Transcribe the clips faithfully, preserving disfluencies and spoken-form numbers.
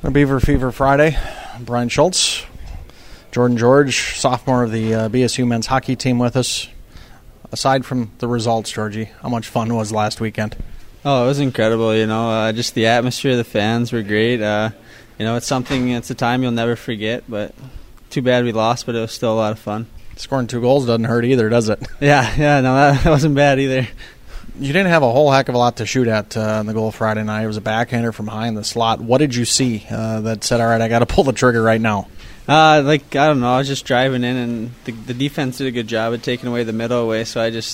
A Beaver Fever Friday. Brian Schultz, Jordan George, sophomore of the uh, B S U men's hockey team with us. Aside from the results, Georgie, how much fun was last weekend? Oh, it was incredible, you know, uh, just the atmosphere, the fans were great. Uh, you know, it's something, it's a time you'll never forget, but too bad we lost, but it was still a lot of fun. Scoring two goals doesn't hurt either, does it? Yeah, yeah, no, that wasn't bad either. You didn't have a whole heck of a lot to shoot at uh, in the goal Friday night. It was a backhander from high in the slot. What did you see uh, that said, all right, I got to pull the trigger right now? Uh, like, I don't know, I was just driving in, and the, the defense did a good job of taking away the middle away, so I just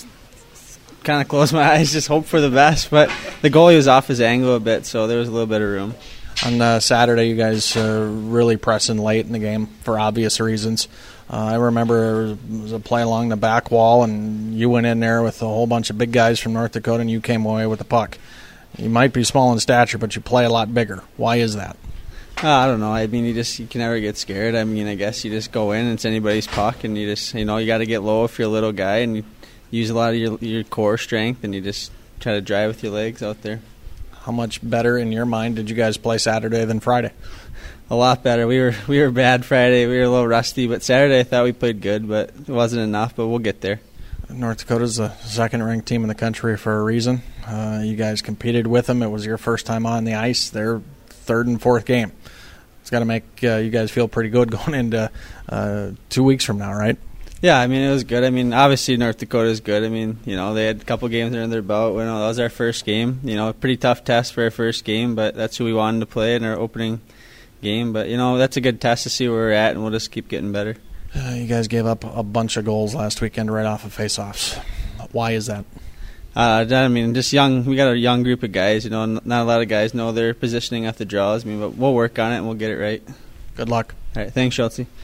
kind of closed my eyes, just hope for the best. But the goalie was off his angle a bit, so there was a little bit of room. On uh, Saturday, you guys uh, really pressing late in the game for obvious reasons. Uh, I remember it was a play along the back wall, and you went in there with a whole bunch of big guys from North Dakota, and you came away with the puck. You might be small in stature, but you play a lot bigger. Why is that? Uh, I don't know. I mean, you just you can never get scared. I mean, I guess you just go in, it's anybody's puck, and you just, you know, you got to get low if you're a little guy, and you use a lot of your your core strength, and you just try to drive with your legs out there. How much better, in your mind, did you guys play Saturday than Friday? A lot better. We were we were bad Friday. We were a little rusty, but Saturday I thought we played good, but it wasn't enough, but we'll get there. North Dakota's the second-ranked team in the country for a reason. Uh, you guys competed with them. It was your first time on the ice. Their third and fourth game. It's got to make uh, you guys feel pretty good going into uh, two weeks from now, right? Yeah, I mean, it was good. I mean, obviously North Dakota is good. I mean, you know, they had a couple games under their belt. You know, that was our first game. You know, a pretty tough test for our first game, but that's who we wanted to play in our opening game. But, you know, that's a good test to see where we're at, and we'll just keep getting better. Uh, you guys gave up a bunch of goals last weekend right off of faceoffs. Why is that? Uh, I mean, just young. We got a young group of guys. You know, not a lot of guys know their positioning off the draws. I mean, but we'll work on it and we'll get it right. Good luck. All right, thanks, Schultz.